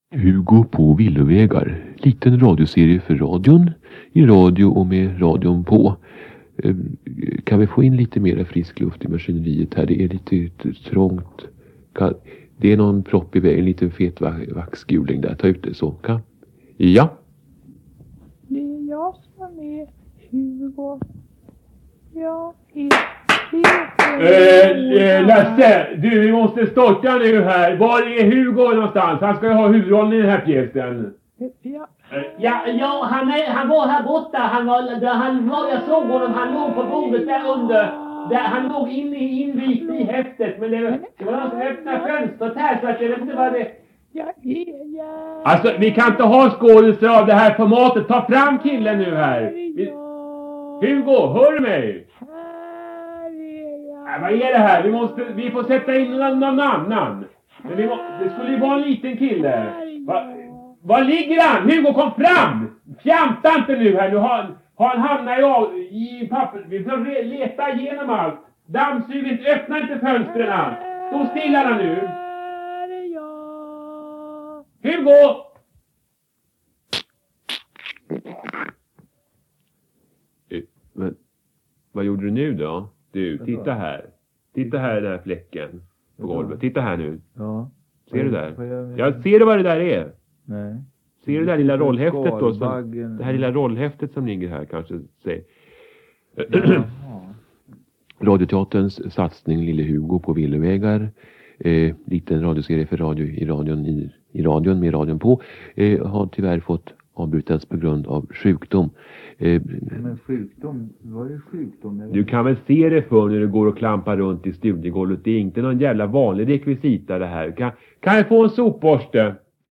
Hugo på villovägar. Liten radioserie för radion. I radio och med radion på. Kan vi få in lite mer frisk luft i maskineriet här? Det är lite trångt. Det är någon propp i vägen. En liten fet vaxguling där. Ta ut det så. Ja. Det är jag som är Hugo. Jag är Lasse, vi måste starta nu här. Var är Hugo någonstans? Han ska ju ha huvudrollen i den här pjäsen. Ja, han var här borta. Jag såg honom, han låg på bordet där under. Han låg invikt i häftet. Men det var någon som öppnade fönstret här så att jag vet inte vad det... Alltså, vi kan inte ha skådespelare av det här formatet. Ta fram killen nu här. Hugo, hör du mig? Vad är det här? Vi får sätta in någon annan. Men det skulle ju vara en liten kille. Var ligger han? Hugo, kom fram! Fjanta inte nu här. Nu har han hamnat i papper. Vi får leta igenom allt. Dammsug inte, öppna inte fönstren. Stå stilla nu. Hugo! Men vad gjorde du nu då? Du, titta här. Titta här i den här fläcken på golvet. Titta här nu. Ja. Ser du där? Jag ser du vad det där är? Nej. Ser du det där lilla rollhäftet då? Skalbaggen. Det här lilla rollhäftet som ligger här kanske, säg. Radioteaterns satsning Lille Hugo på villovägar. Liten radioserie för radio i radion med radion på. Har tyvärr fått avbrytas på grund av sjukdom. Men sjukdom? Vad är sjukdom? Du kan väl se det för när du går och klampar runt i studiegolvet. Det är inte någon jävla vanlig rekvisita det här. Kan jag få en sopborste?